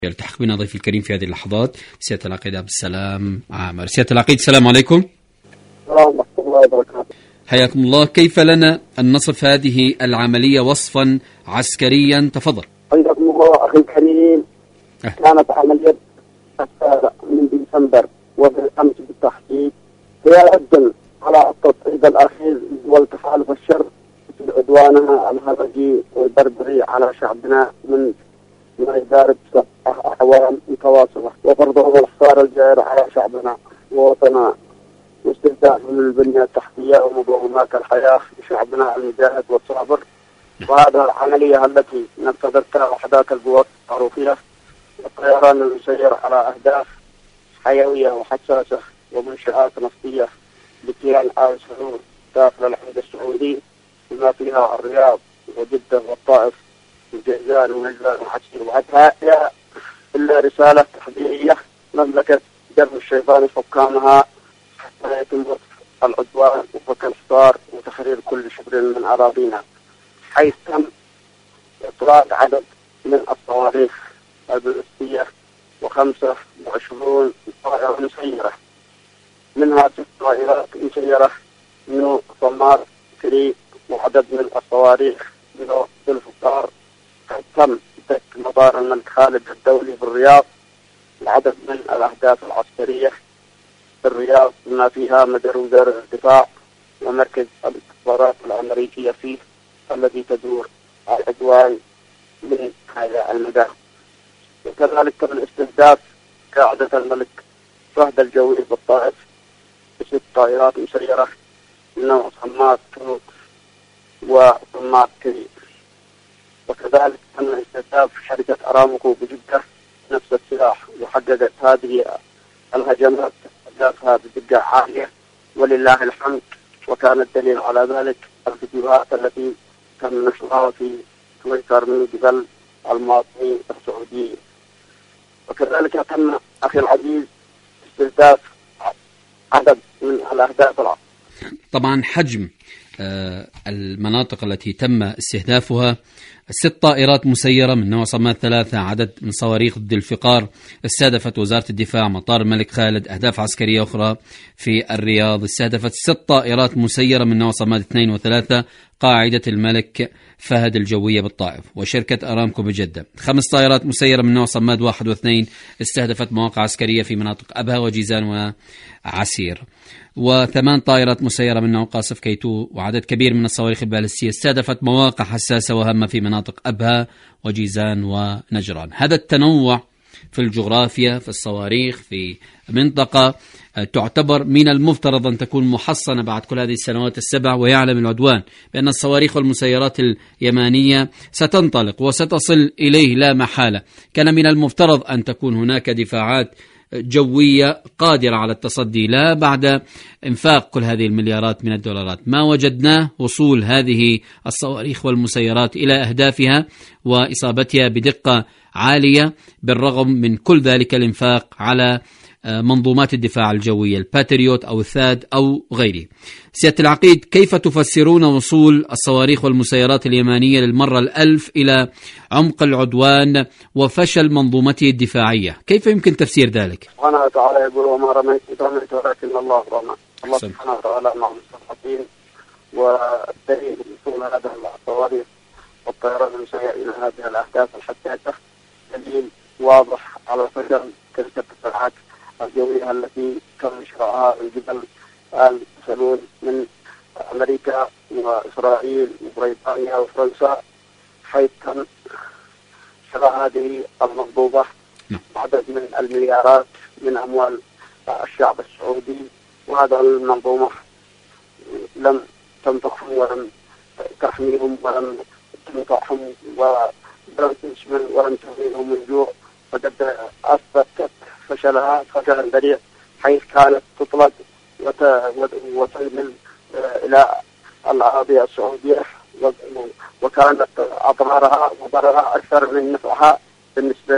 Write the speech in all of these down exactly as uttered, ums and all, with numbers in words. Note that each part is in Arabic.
يلتحق بنا ضيفي الكريم في هذه اللحظات سيادة العقيد عبد السلام عامر. سيادة العقيد السلام عليكم. ورحمة الله وبركاته. حياكم الله. كيف لنا أن نصف هذه العملية وصفا عسكريا؟ تفضل. حياكم الله أخي الكريم. أه. كانت عملية السابع من ديسمبر وبالأمس بالتحديد هي ردا على التصعيد الأخير والتحالف الشر في عدوانها الهمجي والبربري على شعبنا من ما يقارب أعوام متواصلة، وفرضهم الحصار الجائر على شعبنا ووطننا واستهدافهم للبنية التحتية ومقومات الحياة لشعبنا المجاهد والصابر. وهذا العملية التي نفذتها وحدات القوات العروقية والطيران المسير على أهداف حيوية وحساسة ومنشآت نفطية لكيان آل سعود داخل الحدود السعودي بما فيها الرياض وجدة والطائف وجيزان ونجران وحسين وعدها، إلا رسالة تحذيرية مملكة درب الشيطان حكامها حتى يتم العدوان وفك الحصار وتحرير كل شبر من أراضينا، حيث تم إطلاق عدد من الصواريخ البالستية وخمسة وعشرون طائرة مسيرة، منها ست طائرات مسيرة من صمار كري، وعدد من الصواريخ من الفقار. تم دك مطار الملك خالد الدولي في الرياض، العدد من الأهداف العسكرية في الرياض بما فيها مدر وزارة الدفاع ومركز الاستخبارات الأمريكية فيه الذي تدور العدوان من هذا المدى. وكذلك تم استهداف قاعدة الملك فهد الجوي بالطائف بست طائرات مسيرة من نوع صمات كروك وصمات كري. وكذلك تم استهداف شركة أرامكو بجدة نفس السلاح، وحققت هذه الهجمات أهدافها بدقة عالية ولله الحمد. وكان الدليل على ذلك الفيديوهات التي تم نشرها في تويتر من قبل المواطنين السعوديين. وكذلك تم أخي العزيز استهداف عدد من الأهداف العالية. طبعا حجم المناطق التي تم استهدافها ست طائرات مسيرة من نوع صمات ثلاثة، عدد من صواريخ ضد الفقار استهدفت وزارة الدفاع مطار الملك خالد، أهداف عسكرية أخرى في الرياض استهدفت ست طائرات مسيرة من نوع صمات اثنين وثلاثة قاعدة الملك فهد الجوية بالطائف، وشركة أرامكو بجدة. خمس طائرات مسيرة من نوع صماد واحد واثنين استهدفت مواقع عسكرية في مناطق أبها وجيزان وعسير، وثمان طائرات مسيرة من نوع قاصف كيتو، وعدد كبير من الصواريخ البالستية استهدفت مواقع حساسة وهامة في مناطق أبها وجيزان ونجران. هذا التنوع في الجغرافيا في الصواريخ في منطقة تعتبر من المفترض أن تكون محصنة بعد كل هذه السنوات السبع، ويعلم العدوان بأن الصواريخ والمسيرات اليمانية ستنطلق وستصل إليه لا محالة. كان من المفترض أن تكون هناك دفاعات جوية قادرة على التصدي لا بعد انفاق كل هذه المليارات من الدولارات. ما وجدناه وصول هذه الصواريخ والمسيرات إلى أهدافها وإصابتها بدقة عالية بالرغم من كل ذلك الانفاق على منظومات الدفاع الجوية الباتريوت أو الثاد أو غيره. سيادة العقيد، كيف تفسرون وصول الصواريخ والمسيرات اليمانية للمرة الألف إلى عمق العدوان وفشل منظومته الدفاعية؟ كيف يمكن تفسير ذلك؟ سبحانه وتعالى يقول وما رميت رميت ولكن الله رمى. الله سبحانه وتعالى مع المستضعفين، والدليل وصول هذه الصواريخ والطيران المسيرة إلى هذه الأهداف الحساسة دليل واضح على فشل تلك الدفاعات الجوية التي تم إشراعها من قبل آل سعود من أمريكا وإسرائيل وبريطانيا وفرنسا، حيث تم شراء هذه المنظومة عدد من المليارات من أموال الشعب السعودي. وهذا المنظومة لم تنفعهم ولم تحميهم ولم تنفعهم ولم تشمل ولم تغنيهم من جوع، وقد أثبتت فشلها فشلا ذريع، حيث كانت تطلق وتنزل إلى الأراضي السعودية، وكانت أضرارها وضررها أكثر من نفعها بالنسبة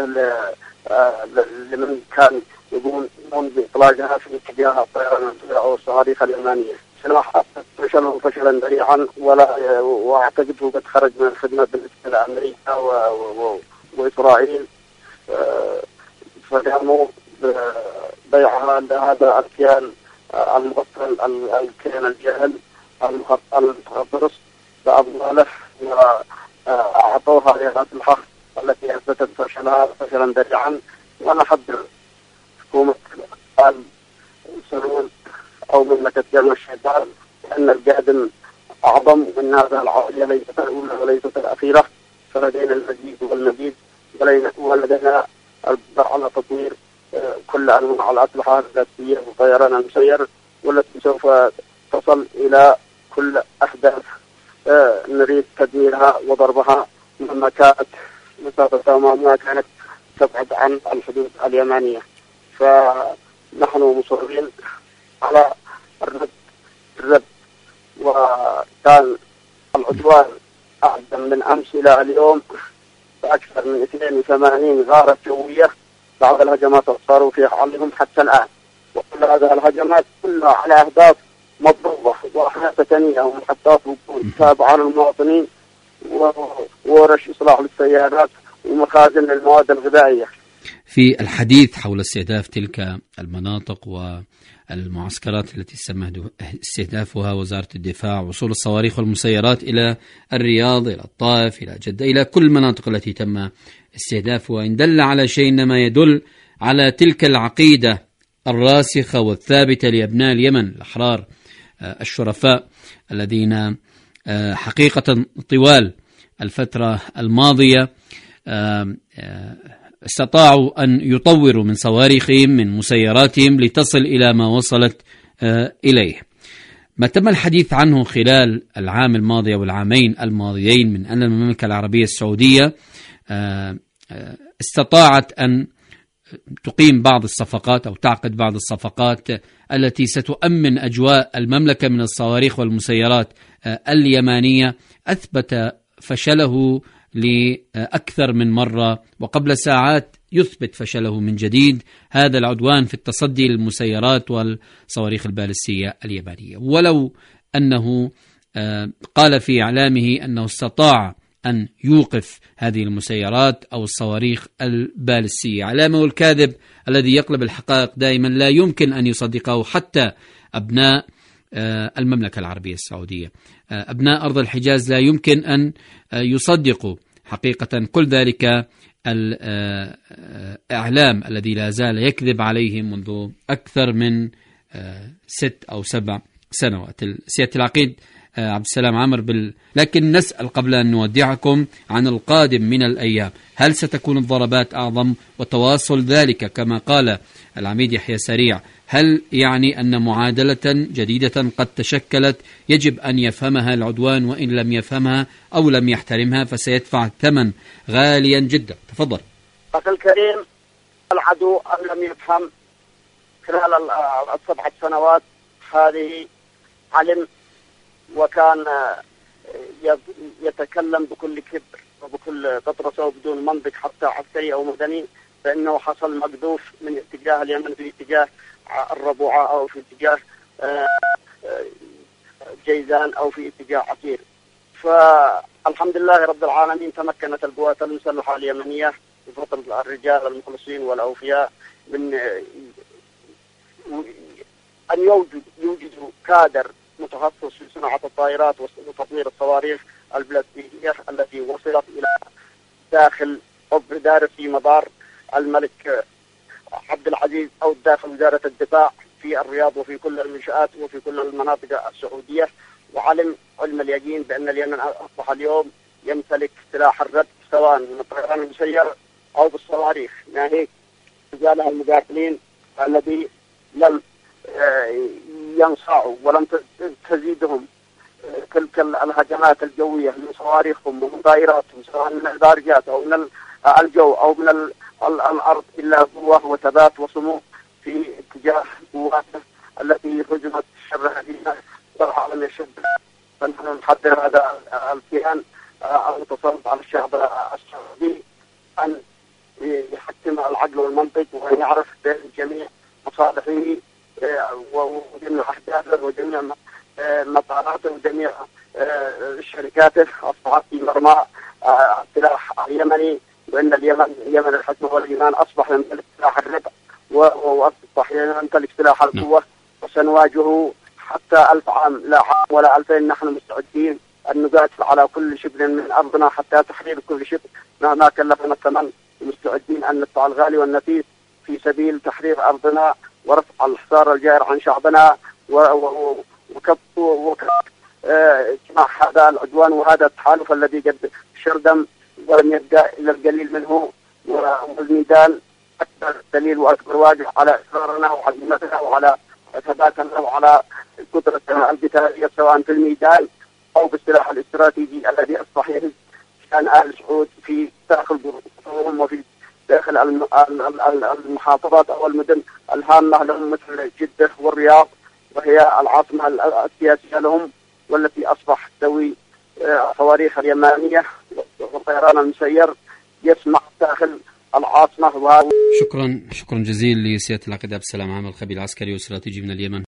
لمن كان يقوم بإطلاقها في اتجاه الطيران أو الصواريخ اليمانية. سلاح أثبت فشله فشلا ذريعا، ولا وأعتقد قد خرج من الخدمة بالنسبة لأمريكا وإسرائيل فقاموا ببيع هذا الكيان المغفل، الكيان الجاهل المتخبرص بأمواله، وأعطوها للأسلحة التي أثبتت فشلها فشلا ذريعا. ونحذر حكومة آل سعود أو مملكة جنوب الشيطان لأن القادم أعظم من هذا العملية، ليست الأولى وليست الأخيرة. فلدينا المزيد والمزيد، ولدينا القدرة على تطوير كل أنواع الأسلحة الذاتية والطيران المسير، والتي سوف تصل إلى كل أهداف نريد تدميرها وضربها مهما كانت مسافتها ومهما كانت تبعد عن الحدود اليمانية. فنحن مصرين على الرد الرد وكان العدوان أقدم من أمس إلى اليوم بأكثر من اثنين وثمانين غارة جوية بعد الهجمات الصاروخية عليهم حتى الآن. وكل هذه الهجمات كلها على أهداف مضروبة وأحياء سكنية ومحطات وقود تابعة للمواطنين وورش إصلاح للسيارات ومخازن للمواد الغذائية. في الحديث حول استهداف تلك المناطق والمعسكرات التي تم استهدافها وزارة الدفاع، وصول الصواريخ والمسيرات إلى الرياض، إلى الطائف، إلى جدة، إلى كل المناطق التي تم استهدافها، إن دل على شيء إنما يدل على تلك العقيدة الراسخة والثابتة لأبناء اليمن الأحرار الشرفاء الذين حقيقة طوال الفترة الماضية استطاعوا أن يطوروا من صواريخهم من مسيراتهم لتصل إلى ما وصلت إليه. ما تم الحديث عنه خلال العام الماضي والعامين الماضيين من أن المملكة العربية السعودية استطاعت أن تقيم بعض الصفقات أو تعقد بعض الصفقات التي ستؤمن أجواء المملكة من الصواريخ والمسيرات اليمانية، أثبت فشله لأكثر من مرة، وقبل ساعات يثبت فشله من جديد هذا العدوان في التصدي للمسيرات والصواريخ البالستية اليابانية. ولو أنه قال في إعلامه أنه استطاع أن يوقف هذه المسيرات أو الصواريخ البالستية، إعلامه الكاذب الذي يقلب الحقائق دائما لا يمكن أن يصدقه حتى أبناء المملكة العربية السعودية. أبناء أرض الحجاز لا يمكن أن يصدقوا حقيقة كل ذلك الإعلام الذي لا زال يكذب عليهم منذ أكثر من ست أو سبع سنوات. سيادة العقيد عبد السلام عامر بال... لكن نسأل قبل أن نودعكم عن القادم من الأيام، هل ستكون الضربات أعظم وتواصل ذلك كما قال العميد يحيى سريع؟ هل يعني أن معادلة جديدة قد تشكلت يجب أن يفهمها العدوان، وإن لم يفهمها أو لم يحترمها فسيدفع ثمن غاليا جدا؟ تفضل. أخي الكريم، العدو لم يفهم خلال السبعة سنوات هذه، علم وكان يتكلم بكل كبر وبكل غطرسة وبدون منطق حتى عسكري أو مدني، فإنه حصل مقذوف من اتجاه اليمن في اتجاه الربوعة أو في اتجاه جيزان أو في اتجاه عسير. فالحمد لله رب العالمين تمكنت القوات المسلحة اليمنية بفضل الرجال المخلصين والأوفياء من أن يوجد يوجدوا كادر متخصص في صناعة الطائرات وتطوير الصواريخ البلاستيكية التي وصلت إلى داخل قبر دار في مدار الملك عبد العزيز أو داخل وزارة الدفاع في الرياض وفي كل المنشآت وفي كل المناطق السعودية. وعلم علم اليقين بأن اليمن أصبح اليوم يمتلك سلاح الرد سواء من الطيران المسير أو بالصواريخ، ناهيك رجالها المقاتلين الذي لم ينصاعوا ولم تزيدهم تلك الهجمات الجوية من صواريخهم ومن طائراتهم سواء من البارجات أو من الجو أو من الأرض إلا قوة وثبات وصمود في اتجاه قواته التي هجمت شر هدينا صراحة لم يشد. فنحن نحذر هذا الكيان المتسلط على الشعب السعودي أن يحكم العقل والمنطق وأن يعرف بين جميع مصالحه وجميع أحداثه وجميع مطاراته وجميع شركاته أصبحت في مرمى السلاح اليمني وإن اليمن اليمن الحكم والإيمان أصبح يمتلك سلاح الردع وأصبح يمتلك سلاح القوة، وسنواجهه حتى ألف عام، لا عام ولا ألفين. نحن مستعدين أن نقاتل على كل شبر من أرضنا حتى تحرير كل شبر مهما كلفنا الثمن. مستعدين أن ندفع الغالي والنفيس في سبيل تحرير أرضنا ورفع الحصار الجائر عن شعبنا وكف وكف اجتماع هذا العدوان وهذا التحالف الذي قد شردم ولم يبقى إلا القليل منه. والميدان أكبر دليل وأكبر واجب على إصرارنا وعزيمتنا وعلى ثباتنا وعلى قدرتنا القتالية سواء في الميدان أو بالسلاح الاستراتيجي الذي أصبح يهز شأن آل سعود في داخل بلدهم وفي داخل المحافظات أو المدن الهامة لهم مثل جدة والرياض، وهي العاصمة السياسية لهم، والتي أصبح ذوي صواريخ اليمانية والطيران المسير يسمع داخل العاصمة. شكرا شكرا جزيلا لسيادة العقيد عبد السلام عامر، الخبير العسكري والاستراتيجي من اليمن.